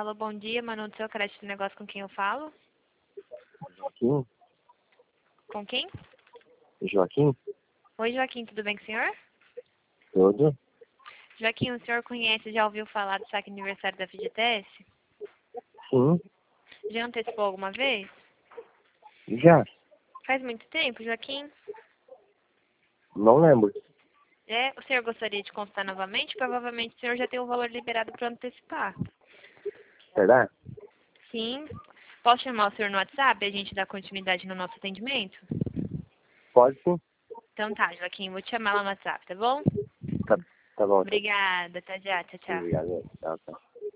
Alô, bom dia, Manu do seu crédito de negócio, com quem eu falo? Joaquim? Com quem? Joaquim? Oi, Joaquim, tudo bem com o senhor? Tudo? Joaquim, o senhor conhece, já ouviu falar do saque aniversário da FGTS? Sim. Já antecipou alguma vez? Já? Faz muito tempo, Joaquim? Não lembro. O senhor gostaria de consultar novamente? Provavelmente o senhor já tem o valor liberado para antecipar. Será? Sim. Posso chamar o senhor no WhatsApp e a gente dá continuidade no nosso atendimento? Pode sim. Então tá, Joaquim, vou te chamar lá no WhatsApp, tá bom? Tá bom. Obrigada, até já, tchau, tchau. Obrigado. Tchau, tchau.